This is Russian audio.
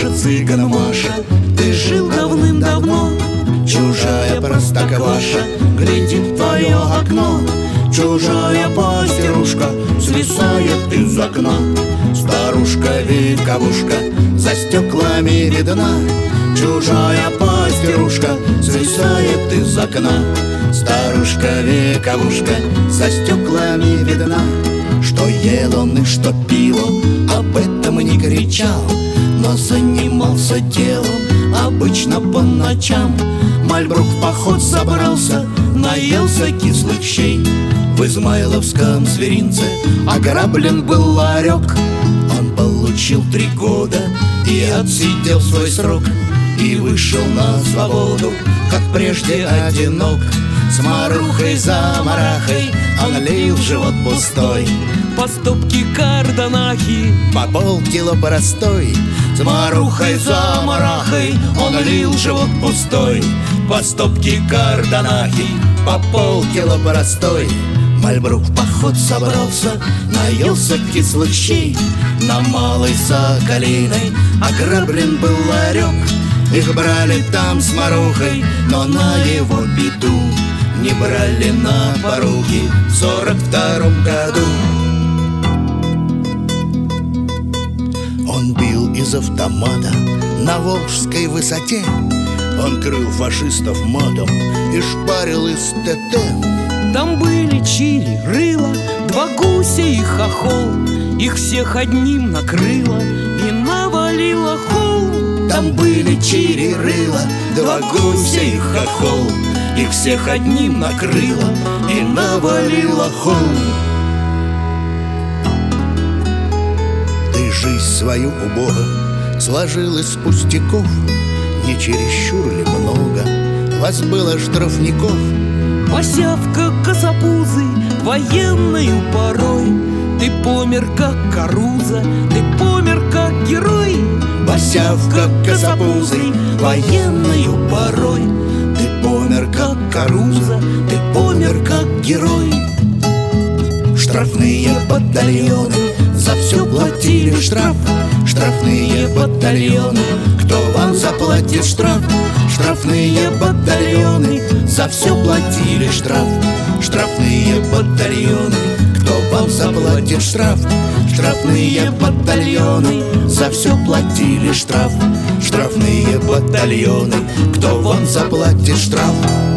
Маша, цыган Маша, ты жил давным-давно. Чужая простокваша глядит в твое окно. Чужая пастерушка свисает из окна. Старушка-вековушка за стеклами видна. Чужая пастерушка свисает из окна. Старушка-вековушка за стеклами видна. Что ел он и что пил он, об этом не кричал, но занимался делом обычно по ночам. Мальбрук в поход собрался, наелся кислых щей. В Измайловском зверинце ограблен был ларек. Он получил 3 года и отсидел свой срок. И вышел на свободу, как прежде одинок. С Марухой за Марахой он лил живот пустой. По стопке кардонахи, по полкило простой. С Марухой за Марахой он лил живот пустой. По стопке кардонахи, по полкило простой. Мальбрук в поход собрался, наелся кислых щей. На Малой Соколиной ограблен был ларек. Их брали там с Марухой, но на его беду не брали на поруки в 42-м году. Он бил из автомата на Волжской высоте. Он крыл фашистов матом и шпарил из ТТ. там были чили, рыло, 2 гуся и хохол. Их всех одним накрыло и навалило холм. Там были чири, рыло, 2 гуся и хохол. Их всех одним накрыло и навалило холм. Ты жизнь свою убого сложил из пустяков. Не чересчур ли много вас было штрафников? Посявка косопузы военною порой. Ты помер как Каруза, ты помер как герой. Босявка косопузый военною порой. Ты помер как Каруза, ты помер как герой. Штрафные батальоны за все платили штраф. Штрафные батальоны, кто вам заплатит штраф? Штрафные батальоны за все платили штраф. Штрафные батальоны, кто вам заплатит штраф? Штрафные батальоны за все платили штраф. Штрафные батальоны, кто вам заплатит штраф?